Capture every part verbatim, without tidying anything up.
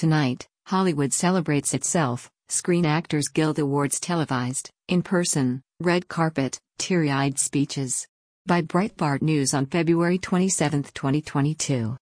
Tonight, Hollywood celebrates itself. Screen Actors Guild Awards televised, in person, red carpet, teary-eyed speeches. By Breitbart News on February twenty-seventh, twenty twenty-two.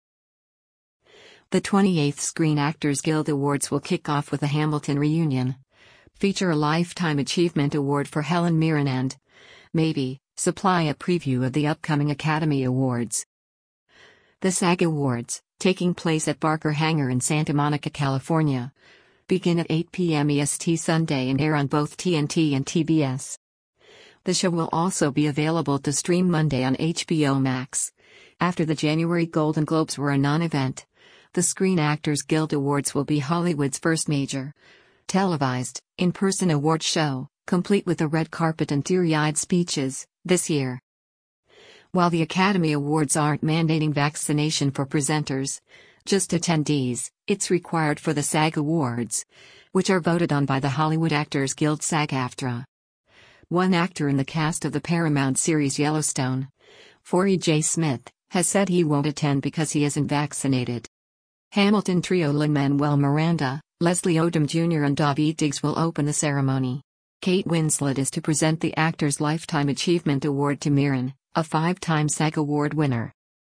The twenty-eighth Screen Actors Guild Awards will kick off with a Hamilton reunion. Feature a Lifetime Achievement Award for Helen Mirren and, maybe, supply a preview of the upcoming Academy Awards. The SAG Awards, taking place at Barker Hangar in Santa Monica, California, begin at eight p m E S T Sunday and air on both T N T and T B S. The show will also be available to stream Monday on H B O Max. After the January Golden Globes were a non-event, the Screen Actors Guild Awards will be Hollywood's first major, televised, in-person award show, complete with a red carpet and teary-eyed speeches, this year. While the Academy Awards aren't mandating vaccination for presenters, just attendees, it's required for the SAG Awards, which are voted on by the Hollywood Actors Guild SAG-AFTRA. One actor in the cast of the Paramount series Yellowstone, Forey J. Smith, has said he won't attend because he isn't vaccinated. Hamilton trio Lin-Manuel Miranda, Leslie Odom Junior and Daveed Diggs will open the ceremony. Kate Winslet is to present the Actors Lifetime Achievement Award to Mirren, a five-time SAG Award winner.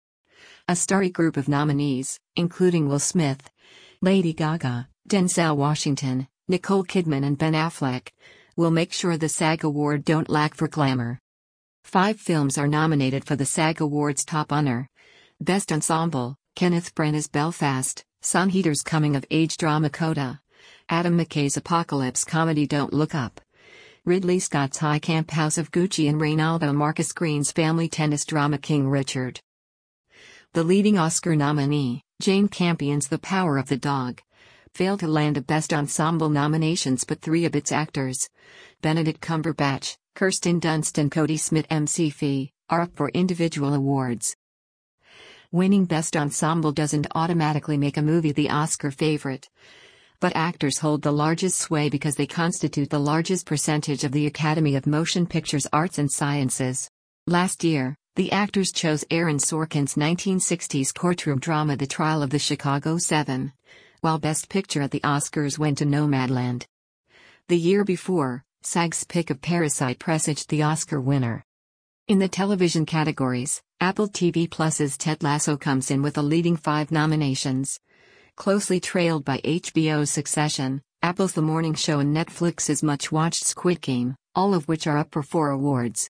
A starry group of nominees, including Will Smith, Lady Gaga, Denzel Washington, Nicole Kidman and Ben Affleck, will make sure the SAG Award don't lack for glamour. Five films are nominated for the SAG Awards top honor. Best Ensemble, Kenneth Branagh's Belfast, Son Heater's coming-of-age drama Coda, Adam McKay's apocalypse comedy Don't Look Up, Ridley Scott's high camp House of Gucci and Reynaldo Marcus Green's family tennis drama King Richard. The leading Oscar nominee, Jane Campion's The Power of the Dog, failed to land a Best Ensemble nominations, but three of its actors, Benedict Cumberbatch, Kirsten Dunst and Cody Smith M C Fee, are up for individual awards. Winning Best Ensemble doesn't automatically make a movie the Oscar favorite, but actors hold the largest sway because they constitute the largest percentage of the Academy of Motion Pictures Arts and Sciences. Last year, the actors chose Aaron Sorkin's nineteen sixties courtroom drama The Trial of the Chicago Seven, while Best Picture at the Oscars went to Nomadland. The year before, SAG's pick of Parasite presaged the Oscar winner. In the television categories, Apple T V Plus's Ted Lasso comes in with a leading five nominations, closely trailed by H B O's Succession, Apple's The Morning Show and Netflix's much-watched Squid Game, all of which are up for four awards.